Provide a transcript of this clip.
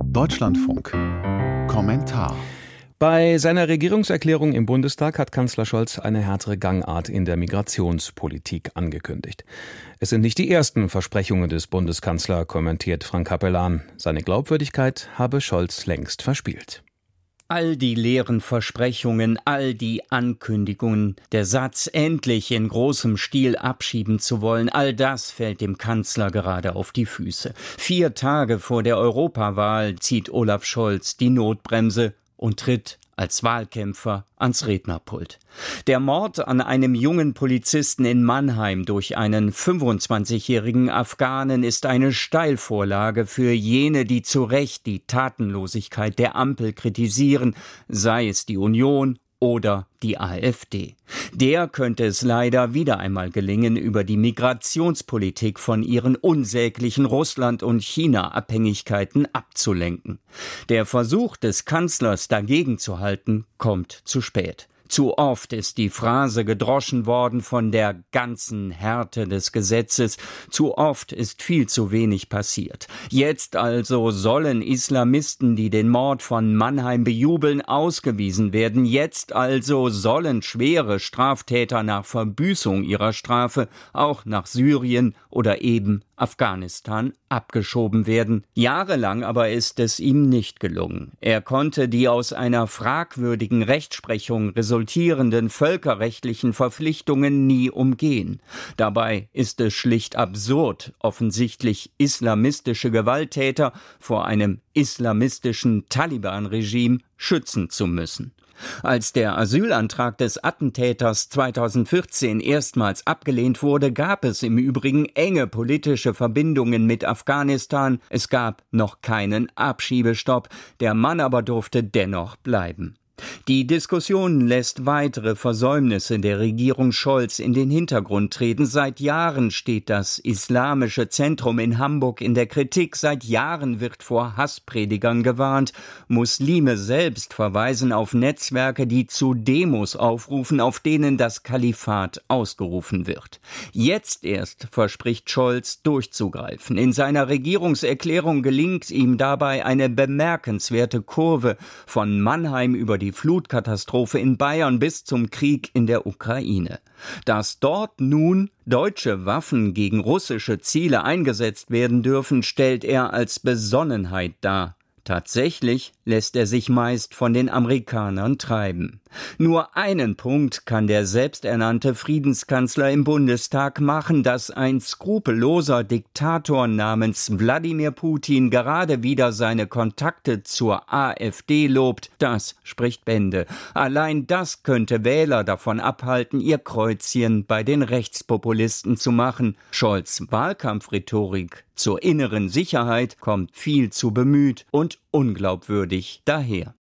Deutschlandfunk. Kommentar. Bei seiner Regierungserklärung im Bundestag hat Kanzler Scholz eine härtere Gangart in der Migrationspolitik angekündigt. Es sind nicht die ersten Versprechungen des Bundeskanzlers, kommentiert Frank Capellan. Seine Glaubwürdigkeit habe Scholz längst verspielt. All die leeren Versprechungen, all die Ankündigungen, der Satz, endlich in großem Stil abschieben zu wollen, all das fällt dem Kanzler gerade auf die Füße. 4 Tage vor der Europawahl zieht Olaf Scholz die Notbremse und tritt als Wahlkämpfer ans Rednerpult. Der Mord an einem jungen Polizisten in Mannheim durch einen 25-jährigen Afghanen ist eine Steilvorlage für jene, die zu Recht die Tatenlosigkeit der Ampel kritisieren, sei es die Union oder die AfD. Der könnte es leider wieder einmal gelingen, über die Migrationspolitik von ihren unsäglichen Russland- und China-Abhängigkeiten abzulenken. Der Versuch des Kanzlers dagegen zu halten, kommt zu spät. Zu oft ist die Phrase gedroschen worden von der ganzen Härte des Gesetzes. Zu oft ist viel zu wenig passiert. Jetzt also sollen Islamisten, die den Mord von Mannheim bejubeln, ausgewiesen werden. Jetzt also sollen schwere Straftäter nach Verbüßung ihrer Strafe auch nach Syrien oder eben Afghanistan abgeschoben werden. Jahrelang aber ist es ihm nicht gelungen. Er konnte die aus einer fragwürdigen Rechtsprechung resultierenden völkerrechtlichen Verpflichtungen nie umgehen. Dabei ist es schlicht absurd, offensichtlich islamistische Gewalttäter vor einem islamistischen Taliban-Regime schützen zu müssen. Als der Asylantrag des Attentäters 2014 erstmals abgelehnt wurde, gab es im Übrigen enge politische Verbindungen mit Afghanistan. Es gab noch keinen Abschiebestopp. Der Mann aber durfte dennoch bleiben. Die Diskussion lässt weitere Versäumnisse der Regierung Scholz in den Hintergrund treten. Seit Jahren steht das Islamische Zentrum in Hamburg in der Kritik. Seit Jahren wird vor Hasspredigern gewarnt. Muslime selbst verweisen auf Netzwerke, die zu Demos aufrufen, auf denen das Kalifat ausgerufen wird. Jetzt erst verspricht Scholz durchzugreifen. In seiner Regierungserklärung gelingt ihm dabei eine bemerkenswerte Kurve von Mannheim über die Flutkatastrophe in Bayern bis zum Krieg in der Ukraine. Dass dort nun deutsche Waffen gegen russische Ziele eingesetzt werden dürfen, stellt er als Besonnenheit dar. Tatsächlich lässt er sich meist von den Amerikanern treiben. Nur einen Punkt kann der selbsternannte Friedenskanzler im Bundestag machen, dass ein skrupelloser Diktator namens Wladimir Putin gerade wieder seine Kontakte zur AfD lobt. Das spricht Bände. Allein das könnte Wähler davon abhalten, ihr Kreuzchen bei den Rechtspopulisten zu machen. Scholz' Wahlkampfrhetorik zur inneren Sicherheit kommt viel zu bemüht und unglaubwürdig daher.